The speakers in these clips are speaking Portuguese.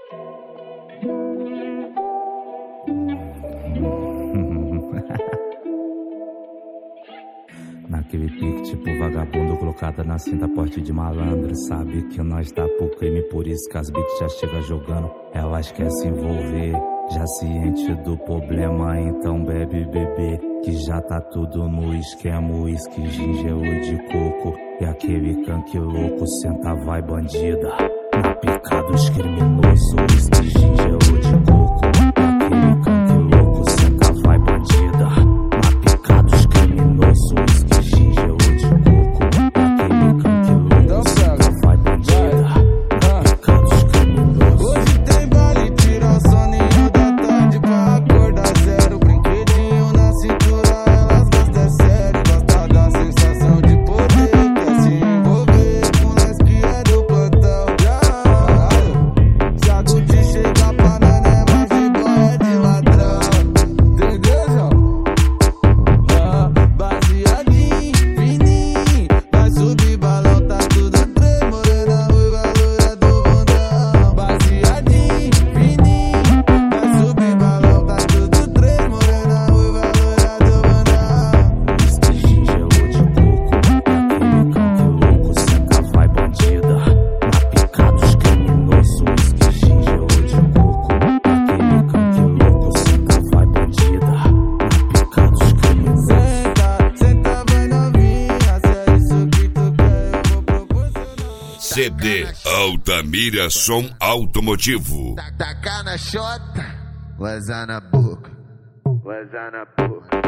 Naquele pique tipo vagabundo colocada na cinta porte de malandro. Sabe que nós tá pro crime, por isso que as bitches já chega jogando. Elas querem se envolver, já ciente do problema. Então bebe bebê, que já tá tudo no esquema. Uísque, gingelo de coco e aquele canque louco. Senta vai bandida, na pica dos criminosos. Uísque, gingelo de coco e aquele canque louco. Senta vai bandida, na pica dos criminosos. CD Altamira Som Automotivo. Tacar na chota, vazar na boca, vazar na boca.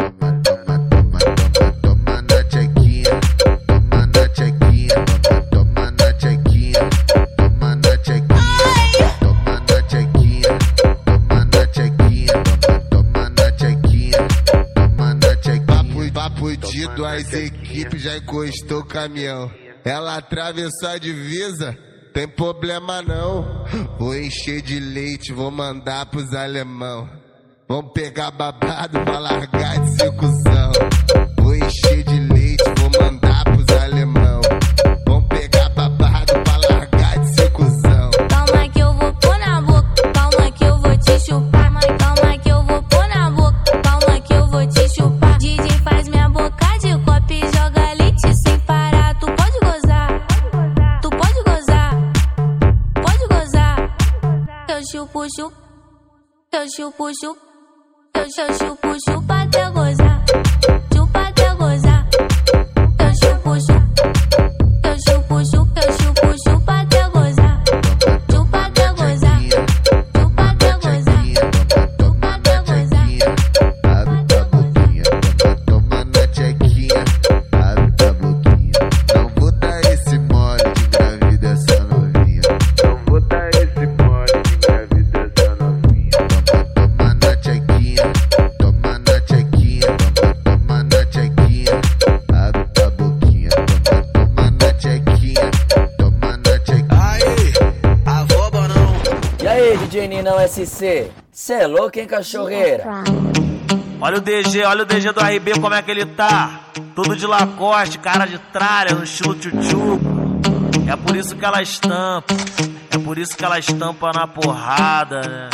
Toma na tchequinha, toma na tchequinha, toma na tchequinha, toma na tchequinha, toma na tchequinha, toma na tchequinha, toma na tchequinha, toma na tchequinha. Papo de duas equipes, já encostou o caminhão. Ela atravessou a divisa, tem problema não. Vou encher de leite, vou mandar pros alemão. Vão pegar babado pra largar de ser cuzão. Vou encher de leite, vou mandar pros alemão. Vão pegar babado pra largar de ser cuzão. Calma que eu vou pôr na boca, calma que eu vou te chupar. Calma que eu vou pôr na boca, calma que eu vou te chupar. DJ faz minha boca de copo e joga leite sem parar. Tu pode gozar, tu pode gozar, pode gozar. Eu chupo, chupo, eu chupo, chupo, eu chupo, chupa até gozar, chupa até gozar. Eu chupo, chupo, eu chupo, chupo, eu chupo, chupa até gozar, chupa até gozar, chupa até gozar, chupa até gozar. Abre tua boquinha, toma na tchequinha. Abre tua boquinha, não vou dar esse mole de engravida essa novinha. Não vou dar esse mole de engravida essa novinha. Toma na tchequinha, toma na tchequinha, toma na tchequinha. Abre tua boquinha, toma na tchequinha, toma na tchequinha. Aí, avó não. E aí, DJ Ninão SC? Cê é louco, hein, cachorreira? Olha o DG do RB, como é que ele tá? Tudo de Lacoste, cara de tralha, no estilo tchutchuco. É por isso que ela estampa, é por isso que ela estampa na porrada, né?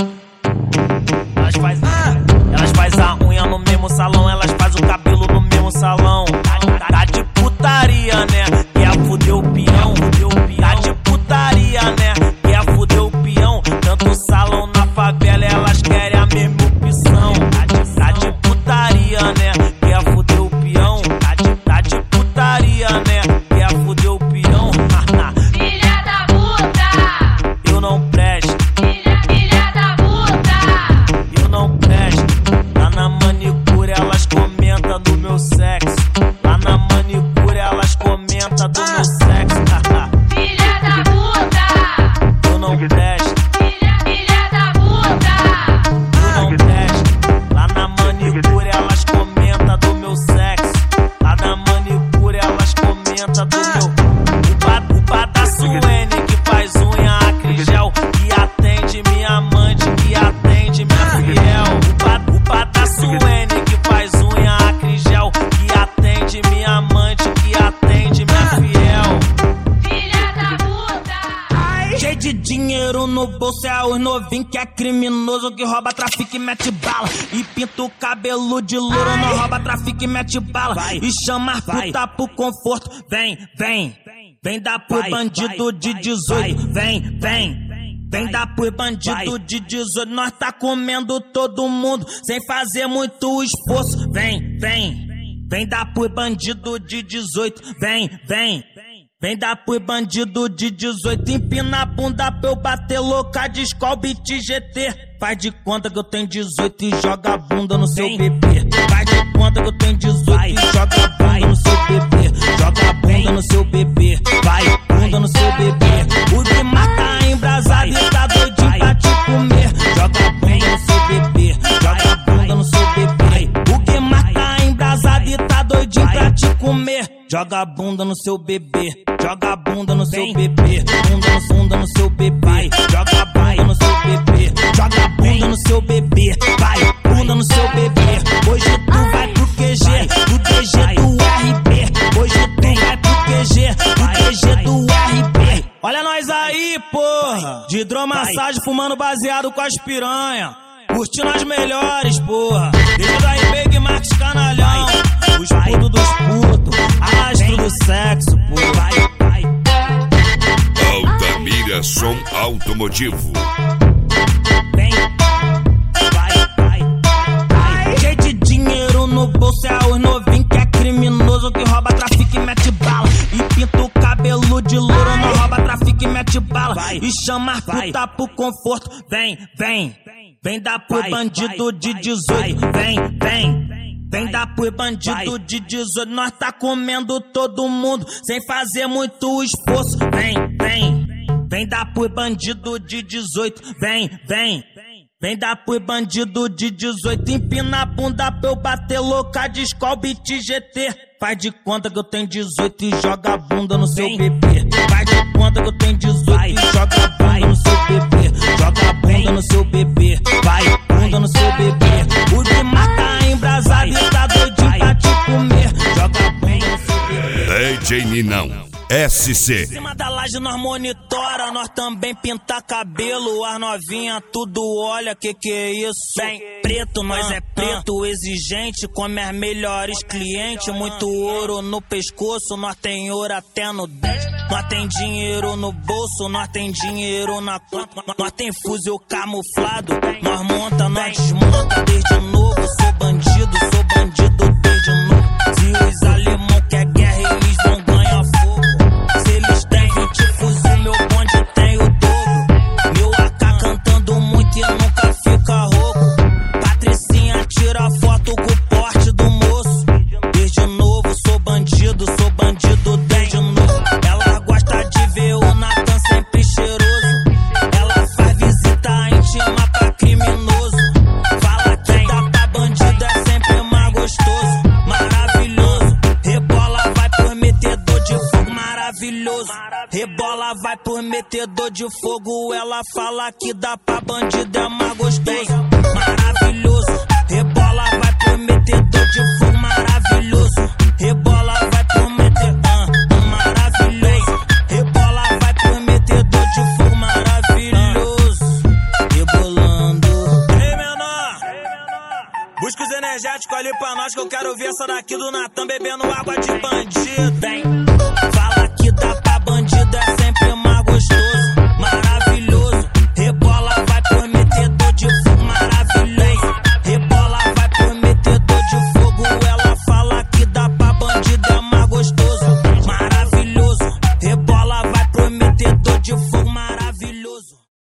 Elas faz a unha no mesmo salão, elas faz o cabelo no mesmo salão. Tá de putaria, né? Quer fuder o peão, tá de putaria, né? Quer fuder o peão. Tanto salão na favela, elas querem a mesma opção. Tá de putaria, né? Quer fuder o peão, tá de putaria, né? Quer fuder o peão. Filha da puta, Eu não presto, filha da puta. eu não presto. Lá na manicure elas comentam do meu sexo. Lá na manicure elas comentam do meu sexo. Filha da puta, Eu não presto, filha da puta. eu não presto. Lá na manicure elas comentam do meu sexo. Lá na manicure elas comentam do meu. O da Suene que faz unha acrigel, que atende minha amante, que atende minha fiel. O da Suene que faz unha acrigel, que atende minha amante, que atende minha fiel. Filha da puta, Cheio de dinheiro dinheiro no bolso, é os novinhos que é criminoso, que rouba, trafica e mete bala. E pinta o cabelo de louro, não rouba, trafica e mete bala. E chama as puta pro conforto. Vem, vem, vem dar pro bandido de 18. Vem, vem, vem dar pro bandido de 18. Nós tá comendo todo mundo sem fazer muito esforço. Vem, vem, vem dar pro bandido de 18. Vem, vem, vem dar pro bandido de 18. Empina a bunda pra eu bater louca de Skol Beat GT. Faz de conta que eu tenho 18 e joga a bunda no seu bebê. Faz de conta que eu tenho 18 e joga a bunda no seu bebê. Joga a bunda no seu bebê. Vai, bunda no seu bebê. O Guimar tá embrasado e tá doidinho pra te comer. Joga a bunda no seu bebê. Joga a bunda no seu bebê. O Guimar tá embrasado e tá doidinho pra te comer. Joga a bunda no seu bebê. Joga a bunda no seu bebê. Bunda no seu bebê. Joga a bunda no seu bebê. Joga a bunda no seu bebê. Vai, bunda no seu bebê. Hoje tu vai pro QG do DG do RB. Hoje tu vai pro QG do DG do RB. Olha nós aí, porra. De hidromassagem fumando baseado com as piranha. Curtindo as melhores, porra. DG do RB, Guimar canalhão. Os putos dos putos. Astro do sexo, porra. Altamira Som Automotivo. Cheio de dinheiro no bolso, é os novinhos que é criminoso, que rouba, trafica e mete bala. E pinta o cabelo de louro, não rouba, trafica e mete bala. E chama as puta pro conforto. Vem, vem, vem dar pro bandido de 18. Vem, vem, vem dar pro bandido de 18. Nós tá comendo todo mundo sem fazer muito esforço. Vem, vem, vem dar pro bandido de 18. Vem, vem, vem dar pro bandido de 18. Empina a bunda pra eu bater louca de Skol Beat GT. Faz de conta que eu tenho 18 e joga a bunda no seu bebê. Faz de conta que eu tenho 18 e joga a bunda no seu bebê. Joga a bunda no seu bebê. Vai, bunda no seu bebê. O Guimar tá embrasado e tá doidinho pra te comer. Joga a bunda no seu bebê. DJ Ninão SC. Em cima da laje nós monitora, nós também pinta cabelo. As novinha tudo olha, que é isso? Bem, preto, nós é preto, exigente, come as melhores clientes. Muito ouro no pescoço, nós tem ouro até no dente. Nós tem dinheiro no bolso, nós tem dinheiro na conta. Nós tem fuzil camuflado, nós monta, nós desmonta. Desde novo, sou bandido desde novo. Se os alemão quer guerra, eles vão ganhar fogo. Se eles têm 20 fuzil, meu bonde tem o dobro. Meu AK cantando muito e nunca fica rouco. Patricinha tira foto com o porte do moço. Desde novo, sou bandido desde novo. Ela gosta de ver o Natan sempre cheiroso. Ela faz visita íntima pra criminoso. Fala que dá pra bandido, é sempre mais gostoso. Maravilhoso, rebola vai por metedor de fogo. Maravilhoso, rebola vai por metedor de fogo. Ela fala que dá pra bandido, é mais gostoso. Maravilhoso, rebola vai por metedor de fogo. Maravilhoso, rebola vai por metedor. Maravilhoso, rebola vai por metedor de fogo. Maravilhoso, rebolando. Ei, menor, busca os energéticos ali pra nós, que eu quero ver essa daqui do Natan bebendo água de bandido. Vem.